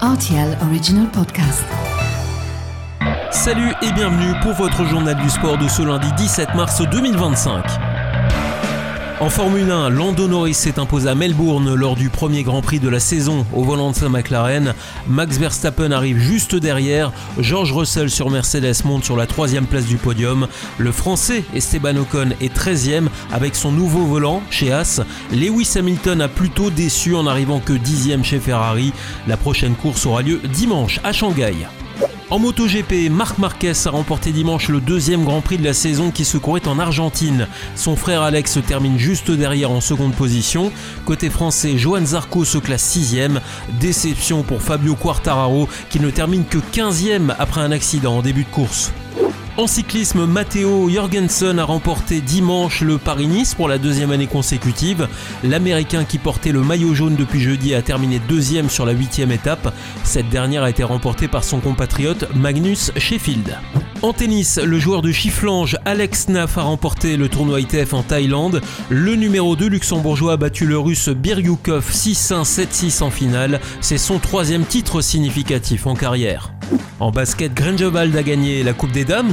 RTL Original Podcast. Salut et bienvenue pour votre journal du sport de ce lundi 17 mars 2025. En Formule 1, Lando Norris s'est imposé à Melbourne lors du premier Grand Prix de la saison au volant de sa McLaren. Max Verstappen arrive juste derrière. George Russell sur Mercedes monte sur la 3e place du podium. Le Français Esteban Ocon est 13e avec son nouveau volant chez Haas. Lewis Hamilton a plutôt déçu en n'arrivant que 10e chez Ferrari. La prochaine course aura lieu dimanche à Shanghai. En MotoGP, Marc Marquez a remporté dimanche le 2e Grand Prix de la saison qui se courait en Argentine. Son frère Alex termine juste derrière en seconde position. Côté français, Johann Zarco se classe 6e. Déception pour Fabio Quartararo qui ne termine que 15e après un accident en début de course. En cyclisme, Matteo Jorgensen a remporté dimanche le Paris-Nice pour la 2e année consécutive. L'Américain qui portait le maillot jaune depuis jeudi a terminé 2e sur la 8e étape. Cette dernière a été remportée par son compatriote Magnus Sheffield. En tennis, le joueur de Chifflange Alex Naf a remporté le tournoi ITF en Thaïlande. Le numéro 2 luxembourgeois a battu le russe Biryukov 6-1, 7-6 en finale. C'est son 3e titre significatif en carrière. En basket, Grindelwald a gagné la Coupe des Dames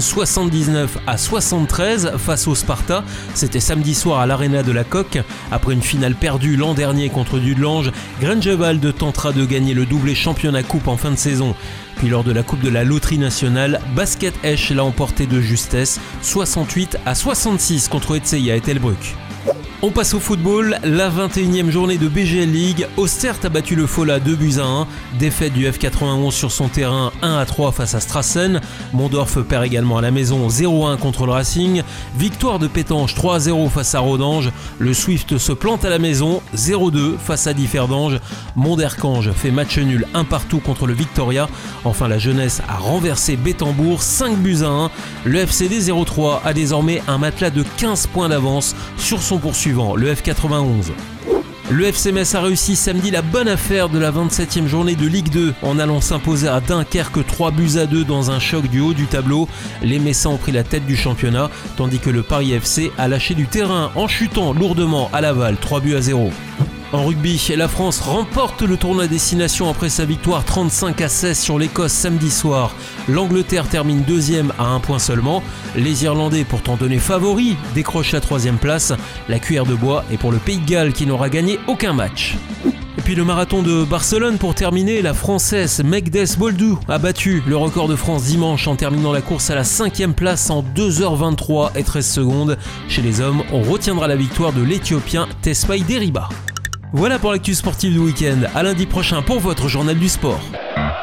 79-73 face au Sparta. C'était samedi soir à l'Arena de la Coque. Après une finale perdue l'an dernier contre Dudelange, Grindelwald tentera de gagner le doublé championnat coupe en fin de saison. Puis lors de la Coupe de la Loterie Nationale, Basket Esch l'a emporté de justesse 68-66 contre Etseya et Telbruck. On passe au football, la 21e journée de BGL League. Ostert a battu le Fola 2-1. Défaite du F91 sur son terrain 1-3 face à Strassen. Mondorf perd également à la maison 0-1 contre le Racing. Victoire de Pétange 3-0 face à Rodange. Le Swift se plante à la maison 0-2 face à Differdange. Monderkange fait match nul 1-1 contre le Victoria. Enfin la jeunesse a renversé Bétambourg 5-1. Le FCD 03 a désormais un matelas de 15 points d'avance sur son poursuivant, le F91. Le FC Metz a réussi samedi la bonne affaire de la 27e journée de Ligue 2 en allant s'imposer à Dunkerque 3-2 dans un choc du haut du tableau. Les Messins ont pris la tête du championnat tandis que le Paris FC a lâché du terrain en chutant lourdement à Laval 3-0. En rugby, la France remporte le tournoi destination après sa victoire 35-16 sur l'Écosse samedi soir. L'Angleterre termine 2e à 1 point seulement. Les Irlandais, pourtant donnés favoris, décrochent la 3e place. La cuillère de bois est pour le Pays de Galles qui n'aura gagné aucun match. Et puis le marathon de Barcelone pour terminer, la Française Megdes Boldou a battu le record de France dimanche en terminant la course à la 5e place en 2h23 et 13 secondes. Chez les hommes, on retiendra la victoire de l'Éthiopien Tesfaye Deriba. Voilà pour l'actu sportive du week-end. À lundi prochain pour votre journal du sport.